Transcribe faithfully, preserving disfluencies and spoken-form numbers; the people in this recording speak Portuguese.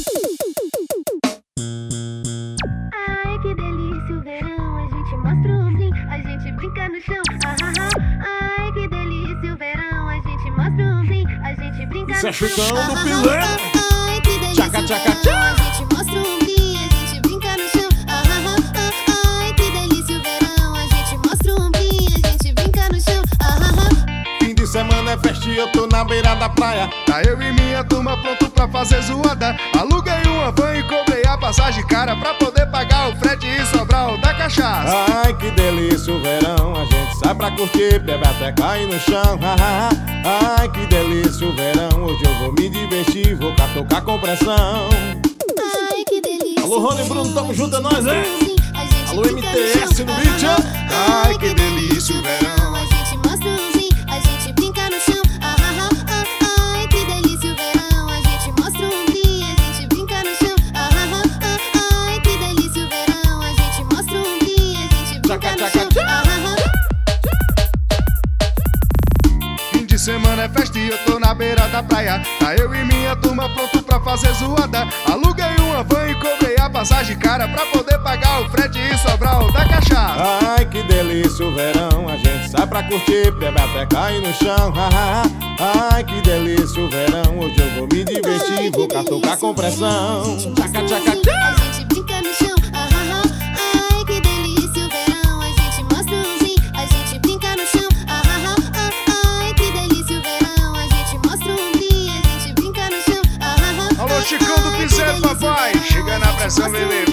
Ai, que delícia o verão, a gente mostra o brim, a gente brinca no chão. Ah, ah, ah. Ai, que delícia o verão, a gente mostra o brim, a gente brinca Isso é no chão. chutando do Ah, pileiro. ah, ah. Ai, que delícia Tchaca, o tchaca, verão, tchá. a gente mostra o brim, a gente brinca no chão. Ah, ah, ah, ah. Ai, que delícia o verão, a gente mostra o brim, a gente brinca no chão. Ah, ah, ah. Fim de semana é festa e eu tô na beira da praia. Tá eu e minha turma pronto pra fazer zoada. Aluguei uma van e cobrei a passagem cara pra poder pagar o frete e Sobral da cachaça. Ai, que delícia o verão, a gente sai pra curtir, bebe até cair no chão. Ai, que delícia o verão, hoje eu vou me divertir, vou catucar com pressão. Ai, que delícia. Alô, Rony e Bruno, tamo junto, é nóis, hein? A gente Alô, brinca M T S no chão. beat, hein? Ai, que delícia o verão. A gente mostra o brim, a gente brinca no chão. Ah, ah, ah, ah. Ai, que delícia o verão, a gente mostra o brim, a gente brinca no chão. Ah, ah, ah, ah. Ai, que delícia o verão, a gente mostra o brim, a gente brinca Tchaca, no tchaca, chão. tchá. Ah, ah, ah. Fim de semana é festa e eu tô na beira da praia. Tá eu e minha turma pronto pra fazer zoada. Aluguei uma van e cobrei a passagem cara pra poder pagar o frete e Sobral da cachaça. Ai, que delícia o verão, a gente sai pra curtir, bebe até cair no chão. Ai, que delícia o verão, hoje eu vou me divertir, vou catucar com pressão. Tchaca, tchaca, tchá. A gente brinca no chão. Ah, ah, ah. Ai, que delícia o verão, a gente mostra o brim, a gente brinca no chão. Ah, ah, ah. Ai, que delícia o verão, a gente mostra o brim, a gente brinca no chão. Ah, ah, ah. Alô, Chicão do Piseiro, papai. Chega na pressão, bebê.